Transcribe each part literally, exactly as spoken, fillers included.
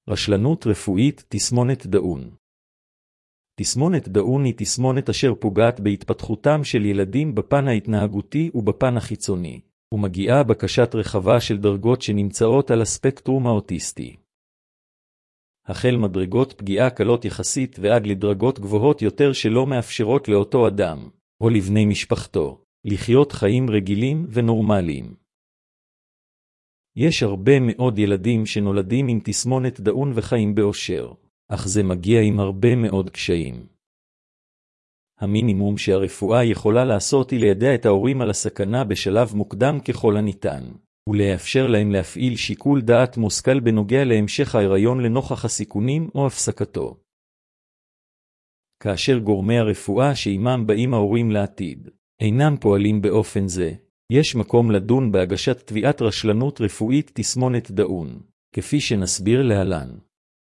רשלנות רפואית, תסמונת דאון. תסמונת דאון היא תסמונת אשר פוגעת בהתפתחותם של ילדים בפן ההתנהגותי ובפן החיצוני, ומגיעה בקשת רחבה של דרגות שנמצאות על הספקטרום האוטיסטי. החל מדרגות פגיעה קלות יחסית ועד לדרגות גבוהות יותר שלא מאפשרות לאותו אדם, או לבני משפחתו, לחיות חיים רגילים ונורמליים. יש הרבה מאוד ילדים שנולדים עם תסמונת דאון וחיים באושר, אך זה מגיע עם הרבה מאוד קשיים. המינימום שהרפואה יכולה לעשות היא לידע את ההורים על הסכנה בשלב מוקדם ככל הניתן, ולאפשר להם להפעיל שיקול דעת מושכל בנוגע להמשך ההיריון לנוכח הסיכונים או הפסקתו. כאשר גורמי הרפואה שעימם באים ההורים לעתיד אינם פועלים באופן זה, יש מקום לדון בהגשת תביעת רשלנות רפואית תסמונת דאון, כפי שנסביר להלן.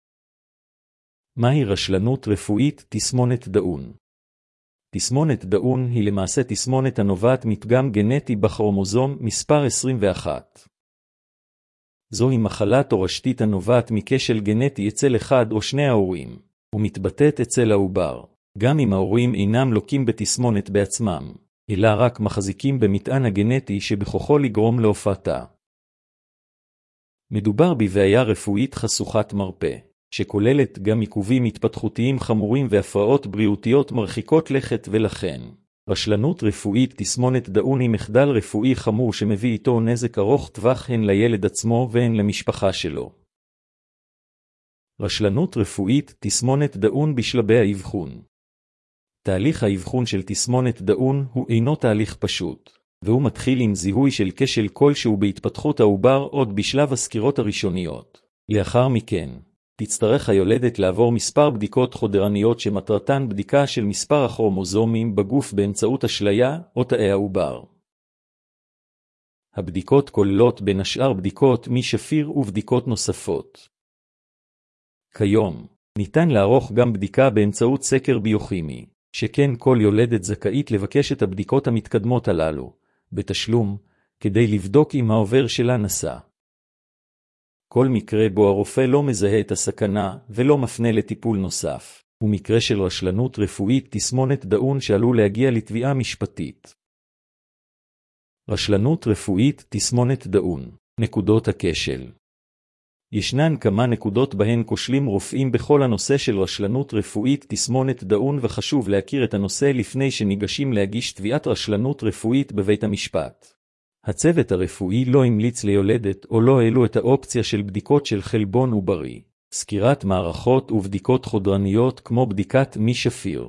מהי רשלנות רפואית תסמונת דאון? תסמונת דאון היא למעשה תסמונת הנובעת מפגם גנטי בכרומוזום מספר עשרים ואחת. זוהי מחלה תורשתית הנובעת מכשל גנטי אצל אחד או שני ההורים, ומתבטאת אצל העובר, גם אם ההורים אינם לוקים בתסמונת בעצמם, אלא רק מחזיקים במטען הגנטי שבכוחו לגרום להופעתה. מדובר בבעיה רפואית חשוכת מרפא, שכוללת גם עיכובים התפתחותיים חמורים והפרעות בריאותיות מרחיקות לכת, ולכן רשלנות רפואית תסמונת דאון היא מחדל רפואי חמור שמביא איתו נזק ארוך טווח הן לילד עצמו והן למשפחה שלו. רשלנות רפואית תסמונת דאון בשלבי האבחון. תהליך האבחון של תסמונת דאון הוא אינו תהליך פשוט, והוא מתחיל עם זיהוי של כשל כלשהו בהתפתחות העובר עוד בשלב הסקירות הראשוניות. לאחר מכן, תצטרך היולדת לעבור מספר בדיקות חודרניות שמטרתן בדיקה של מספר הכרומוזומים בגוף באמצעות אשליה או תאי העובר. הבדיקות כוללות בין השאר בדיקות מי שפיר ובדיקות נוספות. כיום, ניתן לערוך גם בדיקה באמצעות סקר ביוכימי, שכן כל יולדת זכאית לבקש את הבדיקות המתקדמות הללו, בתשלום, כדי לבדוק אם העובר שלה נסע. כל מקרה בו הרופא לא מזהה את הסכנה ולא מפנה לטיפול נוסף, הוא מקרה של רשלנות רפואית תסמונת דאון שעלול להגיע לתביעה משפטית. רשלנות רפואית תסמונת דאון, נקודות הכשל. ישנן כמה נקודות בהן כושלים רופאים בכל הנושא של רשלנות רפואית תסמונת דאון, וחשוב להכיר את הנושא לפני שניגשים להגיש תביעת רשלנות רפואית בבית המשפט. הצוות הרפואי לא המליץ ליולדת או לא העלו את האופציה של בדיקות של חלבון עוברי, סקירת מערכות ובדיקות חודרניות כמו בדיקת מי שפיר.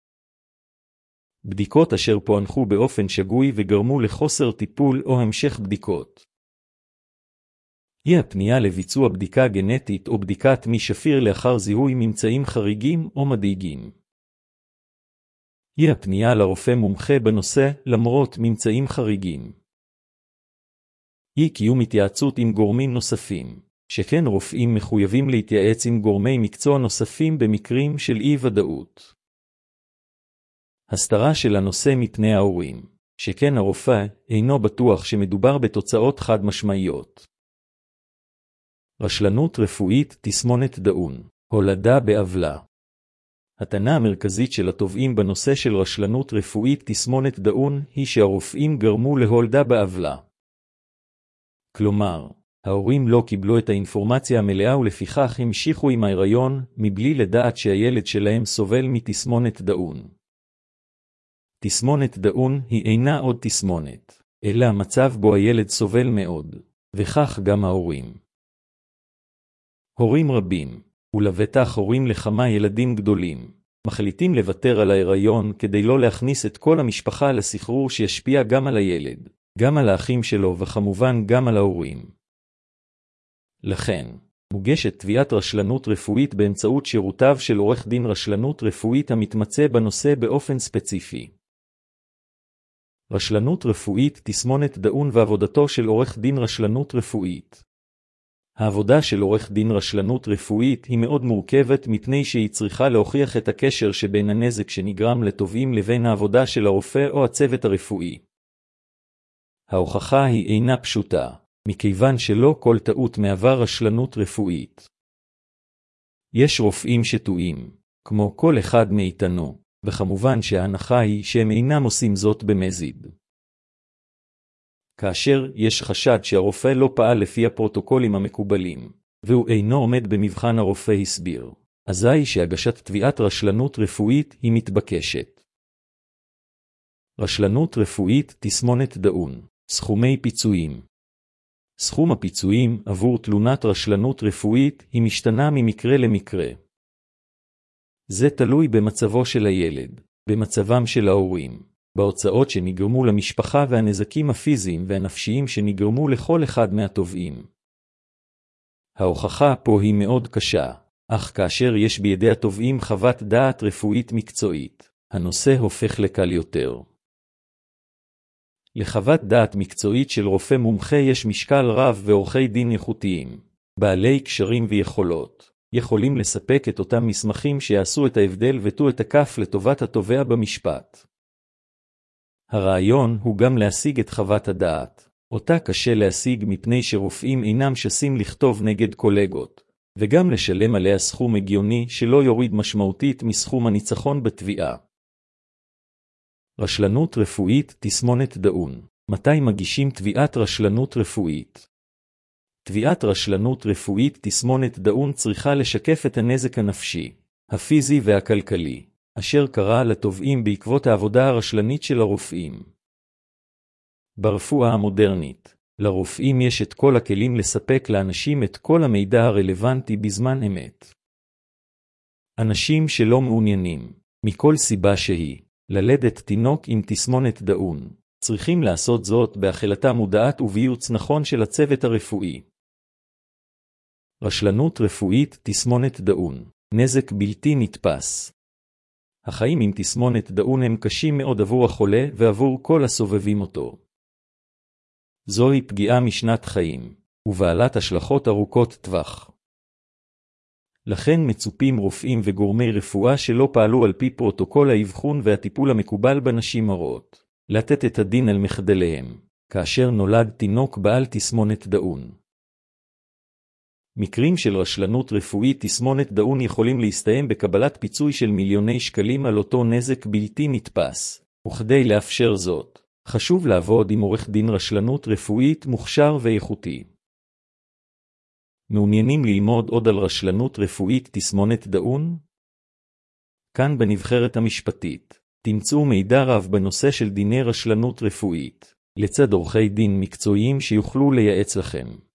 בדיקות אשר פוענחו באופן שגוי וגרמו לחוסר טיפול או המשך בדיקות. היא הפנייה לביצוע בדיקה גנטית או בדיקת מי שפיר לאחר זיהוי ממצאים חריגים או מדאיגים. היא הפנייה לרופא מומחה בנושא למרות ממצאים חריגים. היא קיום התייעצות עם גורמים נוספים, שכן רופאים מחויבים להתייעץ עם גורמי מקצוע נוספים במקרים של אי-ודאות. הסתרה של הנושא מפני ההורים, שכן הרופא אינו בטוח שמדובר בתוצאות חד משמעיות. רשלנות רפואית תסמונת דאון, הולדה בעוולה. הטענה המרכזית של התובעים בנושא של רשלנות רפואית תסמונת דאון היא שהרופאים גרמו להולדה בעוולה. כלומר, ההורים לא קיבלו את האינפורמציה המלאה ולפיכך המשיכו עם ההיריון מבלי לדעת שהילד שלהם סובל מתסמונת דאון. תסמונת דאון היא אינה עוד תסמונת, אלא המצב בו הילד סובל מאוד, וכך גם ההורים. הורים רבים, ולבטח הורים לכמה ילדים גדולים, מחליטים לוותר על ההיריון כדי לא להכניס את כל המשפחה לסחרור שישפיע גם על הילד, גם על האחים שלו וכמובן גם על ההורים. לכן, מוגשת תביעת רשלנות רפואית באמצעות שירותיו של עורך דין רשלנות רפואית המתמצא בנושא באופן ספציפי. רשלנות רפואית תסמונת דאון ועבודתו של עורך דין רשלנות רפואית. העבודה של עורך דין רשלנות רפואית היא מאוד מורכבת מפני שהיא צריכה להוכיח את הקשר שבין הנזק שנגרם לתובעים לבין העבודה של הרופא או הצוות הרפואי. ההוכחה היא אינה פשוטה, מכיוון שלא כל טעות מהווה רשלנות רפואית. יש רופאים שטועים, כמו כל אחד מאיתנו, וכמובן שההנחה היא שהם אינם עושים זאת במזיד. כאשר יש חשד שהרופא לא פעל לפי הפרוטוקולים המקובלים, והוא אינו עומד במבחן הרופא הסביר, אזי שהגשת תביעת רשלנות רפואית היא מתבקשת. רשלנות רפואית תסמונת דאון, סכומי פיצויים. סכום הפיצויים עבור תלונת רשלנות רפואית היא משתנה ממקרה למקרה. זה תלוי במצבו של הילד, במצבם של ההורים, בהוצאות שנגרמו למשפחה והנזקים הפיזיים והנפשיים שנגרמו לכל אחד מהתובעים. ההוכחה פה היא מאוד קשה, אך כאשר יש בידי התובעים חוות דעת רפואית מקצועית, הנושא הופך לקל יותר. לחוות דעת מקצועית של רופא מומחה יש משקל רב ועורכי דין איכותיים, בעלי קשרים ויכולות, יכולים לספק את אותם מסמכים שיעשו את ההבדל ותו את הכף לטובת התובע במשפט. הרעיון הוא גם להשיג את חוות הדעת, אותה קשה להשיג מפני שרופאים אינם ששים לכתוב נגד קולגות, וגם לשלם עליה סכום הגיוני שלא יוריד משמעותית מסכום הניצחון בתביעה. רשלנות רפואית תסמונת דאון. מתי מגישים תביעת רשלנות רפואית? תביעת רשלנות רפואית תסמונת דאון צריכה לשקף את הנזק הנפשי, הפיזי והכלכלי, אשר קרה לתובעים בעקבות העבודה הרשלנית של הרופאים. ברפואה המודרנית, לרופאים יש את כל הכלים לספק לאנשים את כל המידע הרלוונטי בזמן אמת. אנשים שלא מעוניינים, מכל סיבה שהיא, ללדת תינוק עם תסמונת דאון, צריכים לעשות זאת בהחלטה מודעת ובייעוץ נכון של הצוות הרפואי. רשלנות רפואית תסמונת דאון, נזק בלתי נתפס. החיים עם תסמונת דאון הם קשים מאוד עבור החולה ועבור כל הסובבים אותו. זוהי פגיעה משנת חיים, ובעלת השלכות ארוכות טווח. לכן מצופים רופאים וגורמי רפואה שלא פעלו על פי פרוטוקול האבחון והטיפול המקובל בנשים הרות, לתת את הדין על מחדליהם, כאשר נולד תינוק בעל תסמונת דאון. מקרים של רשלנות רפואית תסמונת דאון יכולים להסתיים בקבלת פיצוי של מיליוני שקלים על אותו נזק בלתי נתפס, וכדי לאפשר זאת, חשוב לעבוד עם עורך דין רשלנות רפואית מוכשר ואיכותי. מעוניינים ללמוד עוד על רשלנות רפואית תסמונת דאון? כאן בנבחרת המשפטית, תמצאו מידע רב בנושא של דיני רשלנות רפואית, לצד עורכי דין מקצועיים שיוכלו לייעץ לכם.